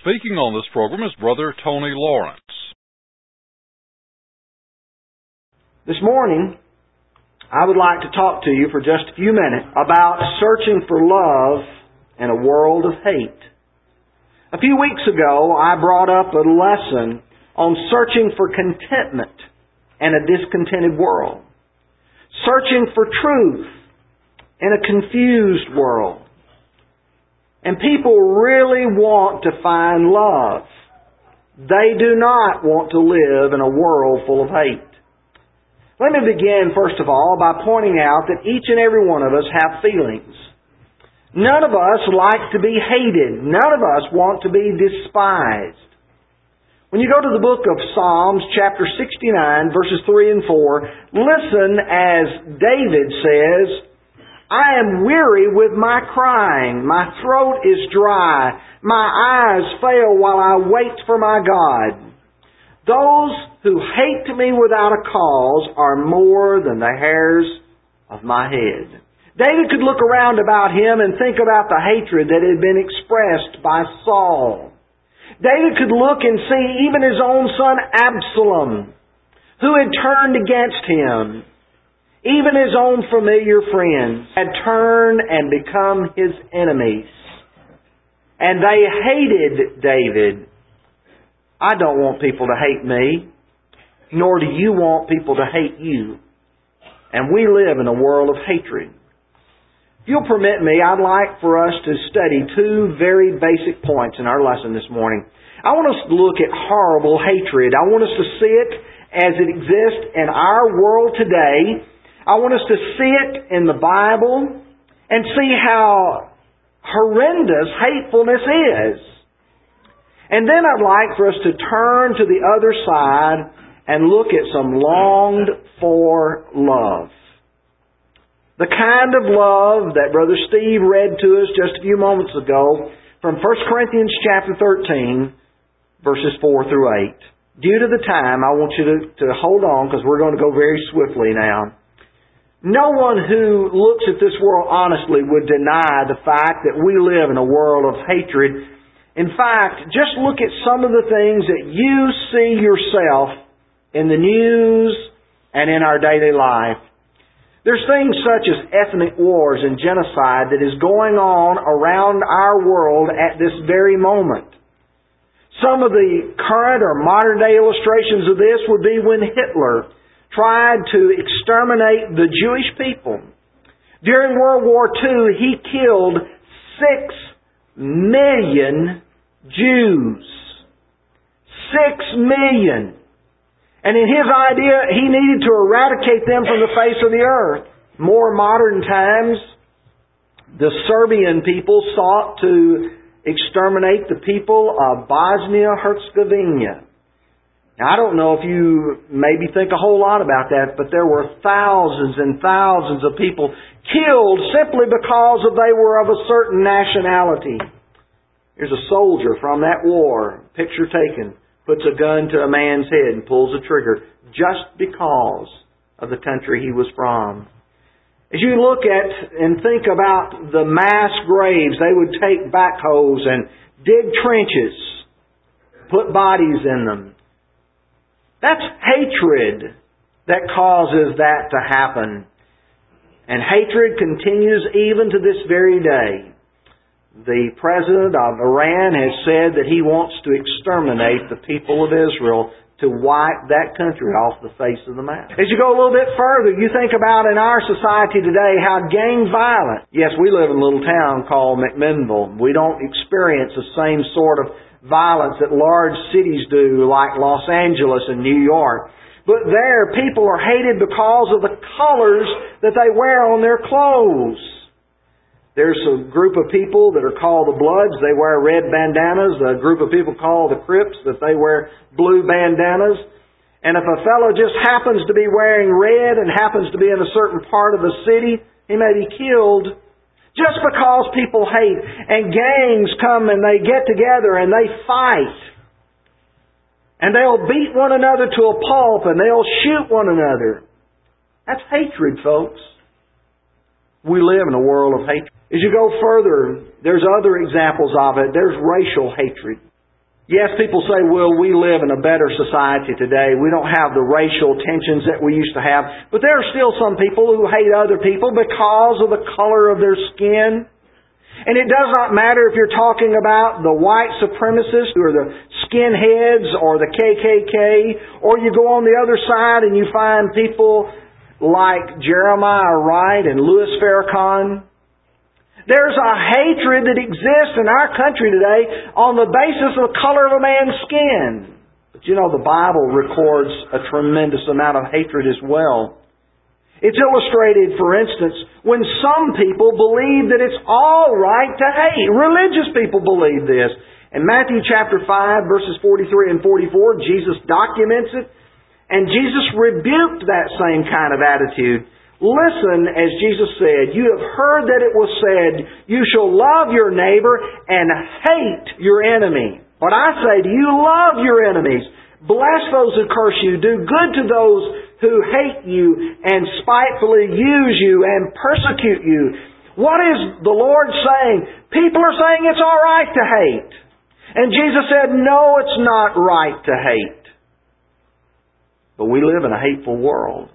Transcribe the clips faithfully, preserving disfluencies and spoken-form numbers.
Speaking on this program is Brother Tony Lawrence. This morning, I would like to talk to you for just a few minutes about searching for love in a world of hate. A few weeks ago, I brought up a lesson on searching for contentment in a discontented world. Searching for truth in a confused world. And people really want to find love. They do not want to live in a world full of hate. Let me begin, first of all, by pointing out that each and every one of us have feelings. None of us like to be hated. None of us want to be despised. When you go to the book of Psalms, chapter sixty-nine, verses three and four, listen as David says, I am weary with my crying. My throat is dry. My eyes fail while I wait for my God. Those who hate me without a cause are more than the hairs of my head. David could look around about him and think about the hatred that had been expressed by Saul. David could look and see even his own son Absalom, who had turned against him. Even his own familiar friends had turned and become his enemies. And they hated David. I don't want people to hate me, nor do you want people to hate you. And we live in a world of hatred. If you'll permit me, I'd like for us to study two very basic points in our lesson this morning. I want us to look at horrible hatred. I want us to see it as it exists in our world today. I want us to see it in the Bible and see how horrendous hatefulness is. And then I'd like for us to turn to the other side and look at some longed for love. The kind of love that Brother Steve read to us just a few moments ago from First Corinthians chapter thirteen, verses four through eight. Due to the time, I want you to, to hold on because we're going to go very swiftly now. No one who looks at this world honestly would deny the fact that we live in a world of hatred. In fact, just look at some of the things that you see yourself in the news and in our daily life. There's things such as ethnic wars and genocide that is going on around our world at this very moment. Some of the current or modern day illustrations of this would be when Hitler tried to exterminate the Jewish people. During World War Two, he killed six million Jews. Six million. And in his idea, he needed to eradicate them from the face of the earth. More modern times, the Serbian people sought to exterminate the people of Bosnia-Herzegovina. Now, I don't know if you maybe think a whole lot about that, but there were thousands and thousands of people killed simply because of they were of a certain nationality. Here's a soldier from that war, picture taken, puts a gun to a man's head and pulls the trigger just because of the country he was from. As you look at and think about the mass graves, they would take backhoes and dig trenches, put bodies in them. That's hatred that causes that to happen. And hatred continues even to this very day. The president of Iran has said that he wants to exterminate the people of Israel, to wipe that country off the face of the map. As you go a little bit further, you think about in our society today how gang violence. Yes, we live in a little town called McMinnville. We don't experience the same sort of violence that large cities do like Los Angeles and New York. But there, people are hated because of the colors that they wear on their clothes. There's a group of people that are called the Bloods. They wear red bandanas. A group of people called the Crips, that they wear blue bandanas. And if a fellow just happens to be wearing red and happens to be in a certain part of the city, he may be killed just because people hate. And gangs come and they get together and they fight. And they'll beat one another to a pulp and they'll shoot one another. That's hatred, folks. We live in a world of hatred. As you go further, there's other examples of it. There's racial hatred. Yes, people say, well, we live in a better society today. We don't have the racial tensions that we used to have. But there are still some people who hate other people because of the color of their skin. And it does not matter if you're talking about the white supremacists who are the skinheads or the K K K, or you go on the other side and you find people like Jeremiah Wright and Louis Farrakhan. There's a hatred that exists in our country today on the basis of the color of a man's skin. But you know, the Bible records a tremendous amount of hatred as well. It's illustrated, for instance, when some people believe that it's all right to hate. Religious people believe this. In Matthew chapter five, verses forty-three and forty-four, Jesus documents it, and Jesus rebuked that same kind of attitude. Listen, as Jesus said, you have heard that it was said, you shall love your neighbor and hate your enemy. But I say to you, love your enemies. Bless those who curse you. Do good to those who hate you and spitefully use you and persecute you. What is the Lord saying? People are saying it's all right to hate. And Jesus said, no, it's not right to hate. But we live in a hateful world.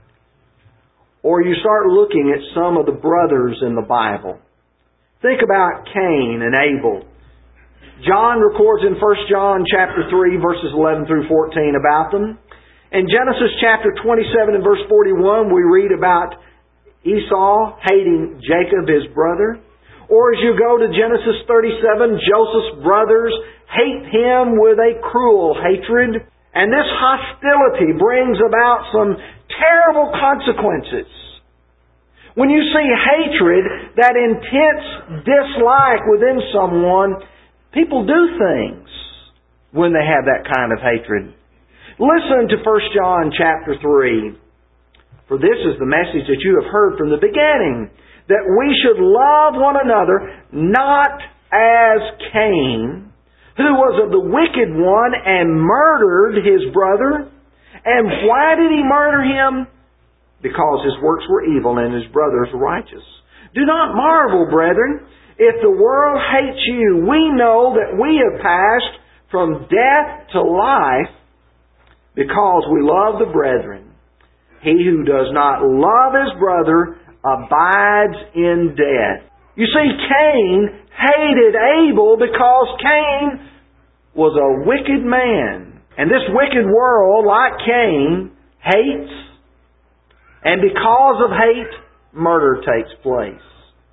Or you start looking at some of the brothers in the Bible. Think about Cain and Abel. John records in First John chapter three, verses eleven through fourteen about them. In Genesis chapter twenty-seven and verse forty-one, we read about Esau hating Jacob, his brother. Or as you go to Genesis thirty-seven, Joseph's brothers hate him with a cruel hatred. And this hostility brings about some terrible consequences. When you see hatred, that intense dislike within someone, people do things when they have that kind of hatred. Listen to First John chapter three. For this is the message that you have heard from the beginning, that we should love one another, not as Cain, who was of the wicked one and murdered his brother. And why did he murder him? Because his works were evil and his brothers righteous. Do not marvel, brethren, if the world hates you. We know that we have passed from death to life because we love the brethren. He who does not love his brother abides in death. You see, Cain hated Abel because Cain was a wicked man. And this wicked world, like Cain, hates. And because of hate, murder takes place.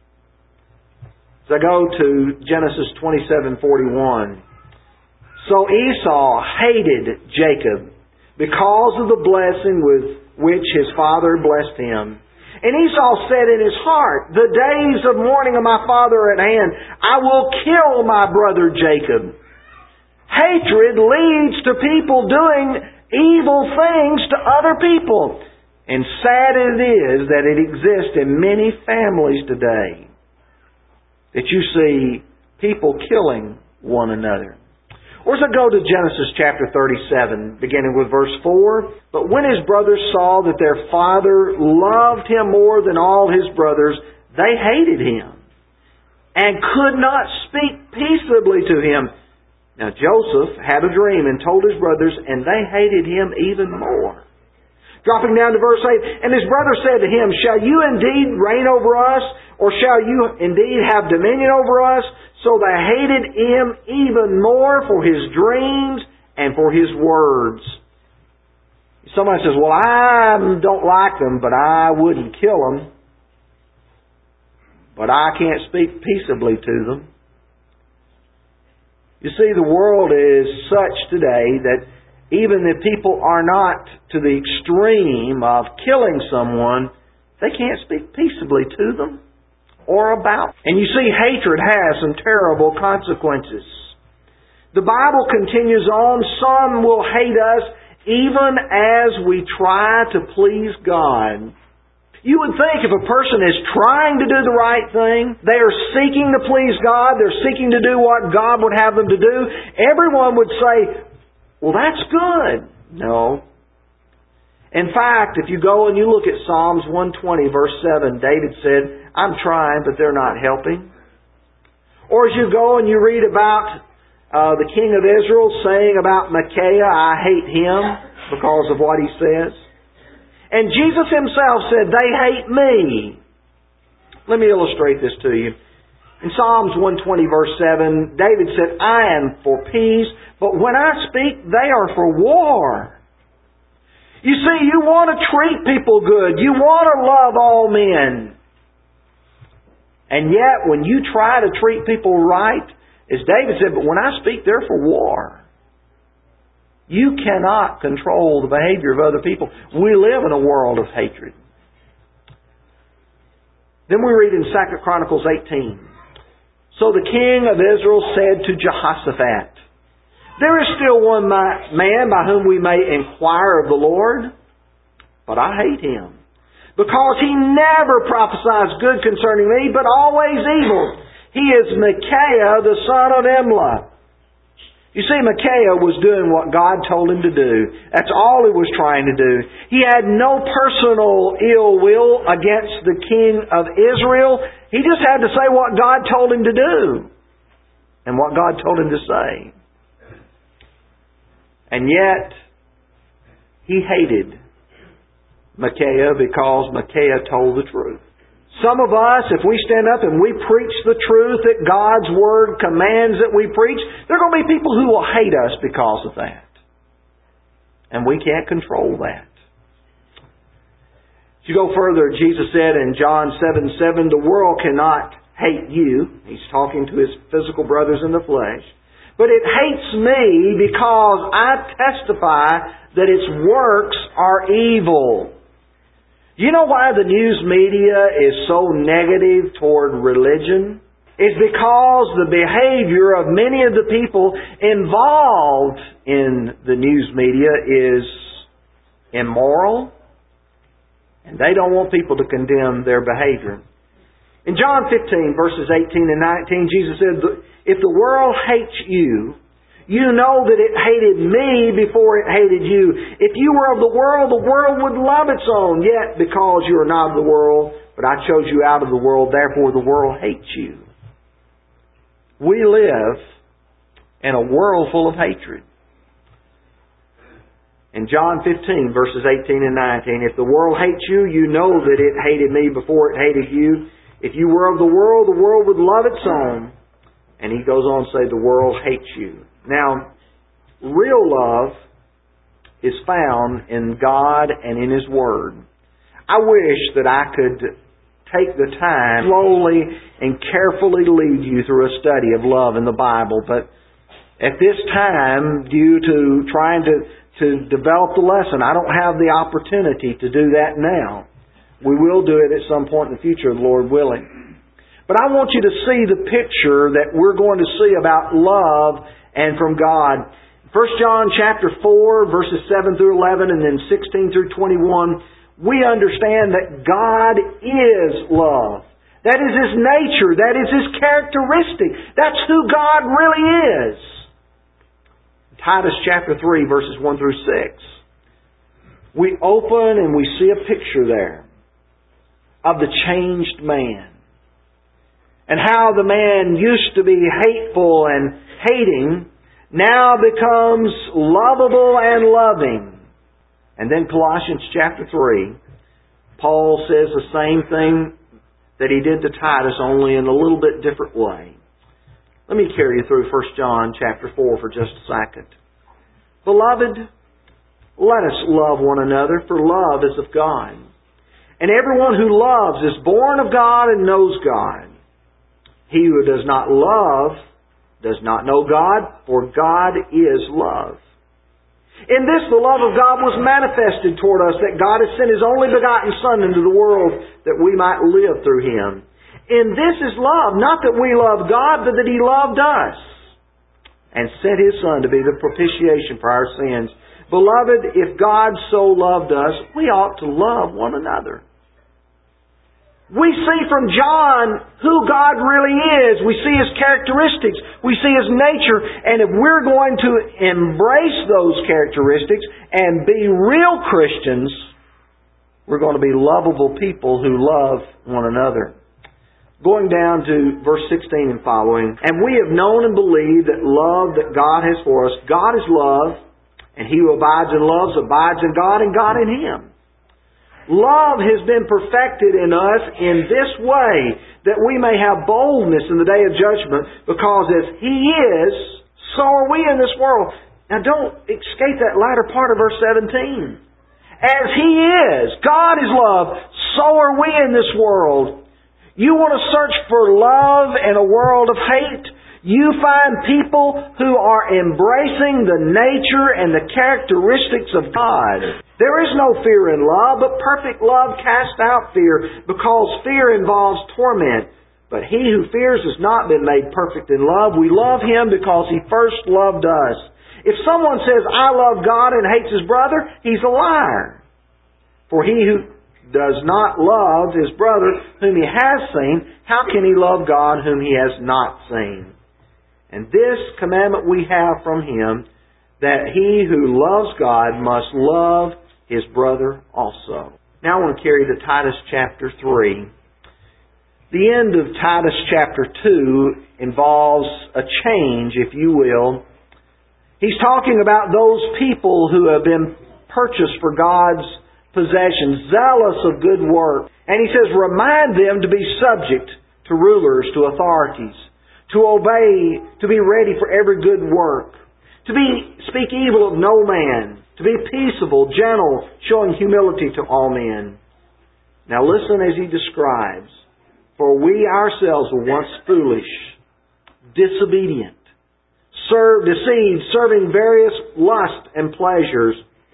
So I go to Genesis twenty-seven forty-one. So Esau hated Jacob because of the blessing with which his father blessed him. And Esau said in his heart, the days of mourning of my father are at hand. I will kill my brother Jacob. Hatred leads to people doing evil things to other people. And sad it is that it exists in many families today, that you see people killing one another. Or as I go to Genesis chapter thirty-seven, beginning with verse four. But when his brothers saw that their father loved him more than all his brothers, they hated him and could not speak peaceably to him. Now Joseph had a dream and told his brothers, and they hated him even more. Dropping down to verse eight, and his brother said to him, shall you indeed reign over us, or shall you indeed have dominion over us? So they hated him even more for his dreams and for his words. Somebody says, well, I don't like them, but I wouldn't kill them. But I can't speak peaceably to them. You see, the world is such today that even if people are not to the extreme of killing someone, they can't speak peaceably to them or about. And you see, hatred has some terrible consequences. The Bible continues on, some will hate us even as we try to please God. You would think if a person is trying to do the right thing, they are seeking to please God, they're seeking to do what God would have them to do, everyone would say, well, that's good. No. In fact, if you go and you look at Psalms one twenty, verse seven, David said, I'm trying, but they're not helping. Or as you go and you read about uh, the king of Israel saying about Micaiah, I hate him because of what he says. And Jesus Himself said, they hate me. Let me illustrate this to you. In Psalms one twenty verse seven, David said, I am for peace, but when I speak, they are for war. You see, you want to treat people good. You want to love all men. And yet, when you try to treat people right, as David said, but when I speak, they're for war. You cannot control the behavior of other people. We live in a world of hatred. Then we read in Second Chronicles eighteen. So the king of Israel said to Jehoshaphat, there is still one man by whom we may inquire of the Lord, but I hate him, because he never prophesies good concerning me, but always evil. He is Micaiah, the son of Imlah. You see, Micaiah was doing what God told him to do. That's all he was trying to do. He had no personal ill will against the king of Israel. He just had to say what God told him to do and what God told him to say. And yet, he hated Micaiah because Micaiah told the truth. Some of us, if we stand up and we preach the truth that God's Word commands that we preach, there are going to be people who will hate us because of that. And we can't control that. As you go further, Jesus said in John seven seven, the world cannot hate you. He's talking to His physical brothers in the flesh. But it hates me because I testify that its works are evil. You know why the news media is so negative toward religion? It's because the behavior of many of the people involved in the news media is immoral, and they don't want people to condemn their behavior. In John fifteen, verses eighteen and nineteen, Jesus said, if the world hates you, you know that it hated me before it hated you. If you were of the world, the world would love its own. Yet, because you are not of the world, but I chose you out of the world, therefore the world hates you. We live in a world full of hatred. In John fifteen, verses eighteen and nineteen, if the world hates you, you know that it hated me before it hated you. If you were of the world, the world would love its own. And he goes on to say, the world hates you. Now, real love is found in God and in His Word. I wish that I could take the time slowly and carefully lead you through a study of love in the Bible, but at this time, due to trying to, to develop the lesson, I don't have the opportunity to do that now. We will do it at some point in the future, Lord willing. But I want you to see the picture that we're going to see about love and from God. First John chapter four, verses seven through eleven, and then sixteen through twenty-one, we understand that God is love. That is His nature. That is His characteristic. That's who God really is. Titus chapter three, verses one through six. We open and we see a picture there of the changed man. And how the man used to be hateful and hating now becomes lovable and loving. And then Colossians chapter three, Paul says the same thing that he did to Titus, only in a little bit different way. Let me carry you through First John chapter four for just a second. Beloved, let us love one another, for love is of God. And everyone who loves is born of God and knows God. He who does not love does not know God, for God is love. In this the love of God was manifested toward us, that God has sent His only begotten Son into the world that we might live through Him. In this is love, not that we love God, but that He loved us and sent His Son to be the propitiation for our sins. Beloved, if God so loved us, we ought to love one another. We see from John who God really is. We see His characteristics. We see His nature. And if we're going to embrace those characteristics and be real Christians, we're going to be lovable people who love one another. Going down to verse sixteen and following. And we have known and believed that love that God has for us. God is love, and he who abides in love abides in God and God in him. Love has been perfected in us in this way, that we may have boldness in the day of judgment, because as he is, so are we in this world. Now don't escape that latter part of verse seventeen. As he is, God is love, so are we in this world. You want to search for love in a world of hate? You find people who are embracing the nature and the characteristics of God. There is no fear in love, but perfect love casts out fear, because fear involves torment. But he who fears has not been made perfect in love. We love him because he first loved us. If someone says, I love God, and hates his brother, he's a liar. For he who does not love his brother whom he has seen, how can he love God whom he has not seen? And this commandment we have from him, that he who loves God must love his brother also. Now I want to carry to Titus chapter three. The end of Titus chapter two involves a change, if you will. He's talking about those people who have been purchased for God's possessions, zealous of good work. And he says, remind them to be subject to rulers, to authorities, to obey, to be ready for every good work, to be speak evil of no man, to be peaceable, gentle, showing humility to all men. Now listen as he describes, for we ourselves were once foolish, disobedient, served, deceived, serving various lusts and pleasures,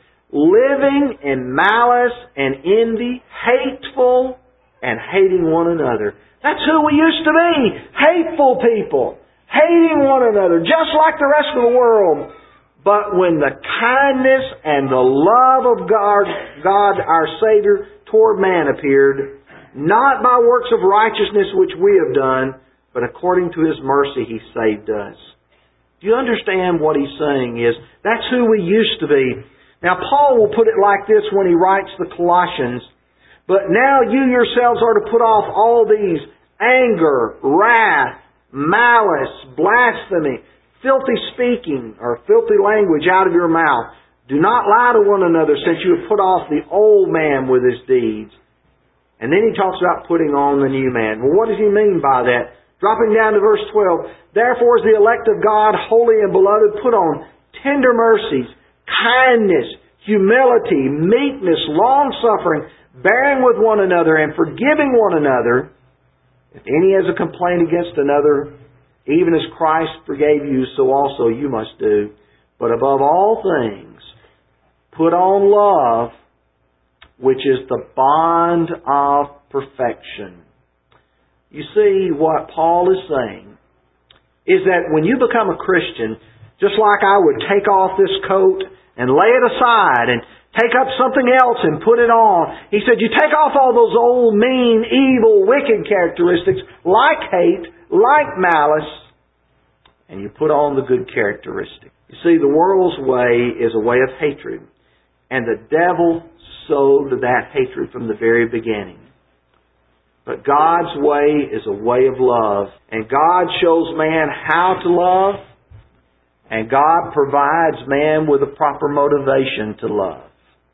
living in malice and envy, hateful and hating one another. That's who we used to be. Hateful people. Hating one another, just like the rest of the world. But when the kindness and the love of God, God our Savior toward man appeared, not by works of righteousness which we have done, but according to his mercy he saved us. Do you understand what he's saying is, that's who we used to be. Now Paul will put it like this when he writes the Colossians, but now you yourselves are to put off all these: anger, wrath, malice, blasphemy, filthy speaking, or filthy language out of your mouth. Do not lie to one another, since you have put off the old man with his deeds. And then he talks about putting on the new man. Well, what does he mean by that? Dropping down to verse twelve, therefore as the elect of God, holy and beloved, put on tender mercies, kindness, humility, meekness, long-suffering, bearing with one another and forgiving one another. If any has a complaint against another, even as Christ forgave you, so also you must do. But above all things, put on love, which is the bond of perfection. You see, what Paul is saying is that when you become a Christian, just like I would take off this coat and lay it aside and take up something else and put it on. He said, you take off all those old, mean, evil, wicked characteristics, like hate, like malice, and you put on the good characteristics. You see, the world's way is a way of hatred, and the devil sowed that hatred from the very beginning. But God's way is a way of love, and God shows man how to love, and God provides man with a proper motivation to love.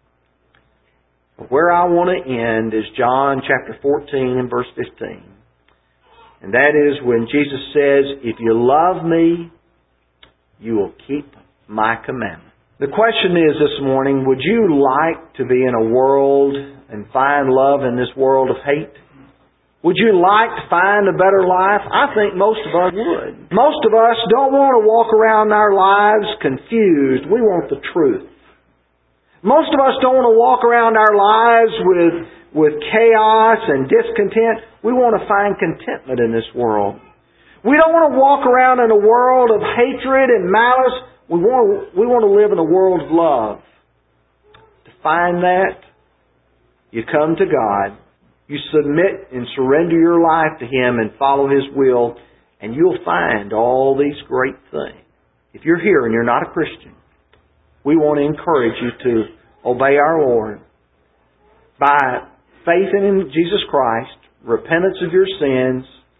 Where I want to end is John chapter fourteen and verse fifteen. And that is when Jesus says, if you love me, you will keep my commandments. The question is this morning, would you like to be in a world and find love in this world of hate? Would you like to find a better life? I think most of us would. Most of us don't want to walk around our lives confused. We want the truth. Most of us don't want to walk around our lives with, with chaos and discontent. We want to find contentment in this world. We don't want to walk around in a world of hatred and malice. We want to, we want to live in a world of love. To find that, you come to God. You submit and surrender your life to Him and follow His will, and you'll find all these great things. If you're here and you're not a Christian, we want to encourage you to obey our Lord by faith in Jesus Christ, repentance of your sins,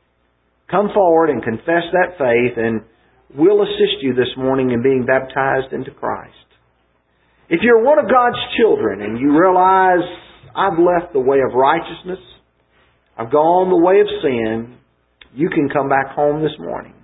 come forward and confess that faith, and we'll assist you this morning in being baptized into Christ. If you're one of God's children and you realize, I've left the way of righteousness, I've gone the way of sin, you can come back home this morning.